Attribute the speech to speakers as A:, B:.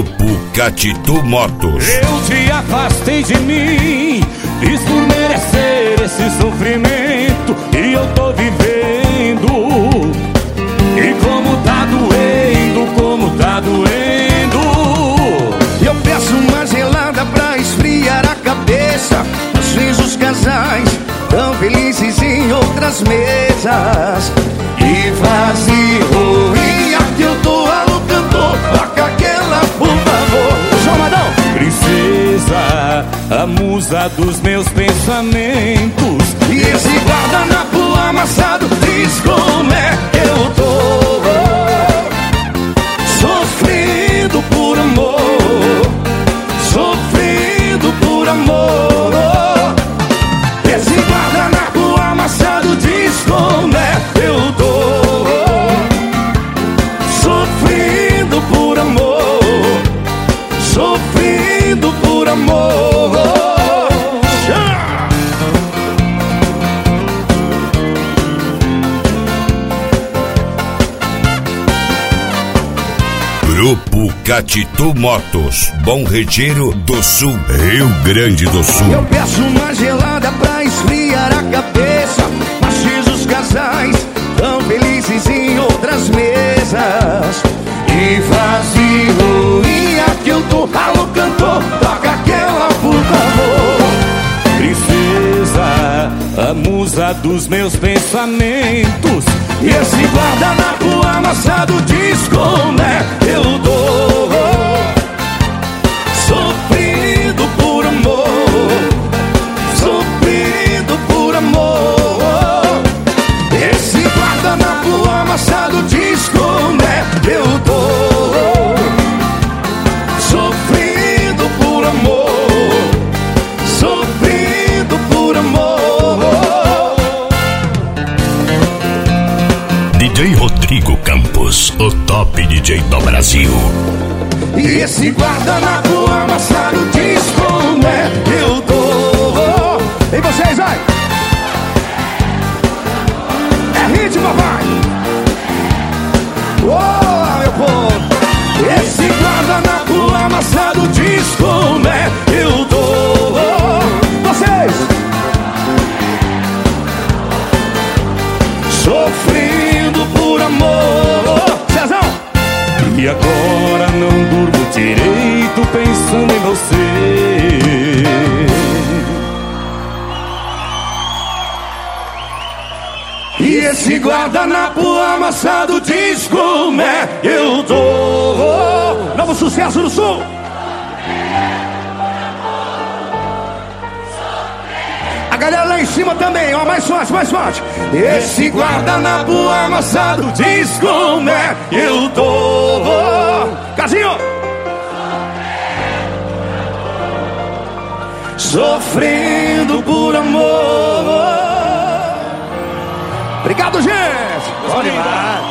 A: Grupo Catito Motos.
B: Eu te afastei de mim, fiz por merecer esse sofrimento e eu tô vivendo. E como tá doendo.
C: Eu peço uma gelada pra esfriar a cabeça. Às vezes os casais tão felizes em outras mesas. E vazio, e aqui eu tô alô cantor. Toca aquela, por favor.
B: João Madão. Princesa, a musa dos meus pensamentos.
C: E esse guardanapo amassado diz como é que eu tô. Sofrendo por amor, sofrendo por amor. Esse guardanapo amassado diz como é que eu tô. Sofrendo por amor, sofrendo por amor.
A: Grupo Catito Motos, Bom Retiro do Sul, Rio Grande do Sul.
C: Eu peço uma gelada pra esfriar a cabeça. Mas os casais tão felizes em outras mesas. E vazio, e aqui eu tô, alô cantor, toca aquela, por favor.
B: Princesa, a musa dos meus pensamentos.
C: E esse guardanapo amassado diz como é que eu dou. Sofrendo por amor, sofrendo por amor. Esse guardanapo amassado diz como é que eu dou. Sofrendo por amor, sofrendo por amor.
A: DJ Rodrigo Campos, o top DJ do Brasil.
C: E esse guardanapo amassado diz como é que eu tô. E vocês, vai! É ritmo, papai! Oh, meu povo! Esse guardanapo amassado diz como é que eu tô. Vocês! Sofrendo por amor. Cezão!
B: E agora não durmo direito pensando em você.
C: E esse guardanapo amassado diz como é que eu tô. Novo sucesso do Sul. A galera lá em cima também, ó, mais forte, mais forte. Esse guardanapo amassado diz como é que eu tô. Casinho! Sofrendo por amor. Obrigado, gente. Bom demais.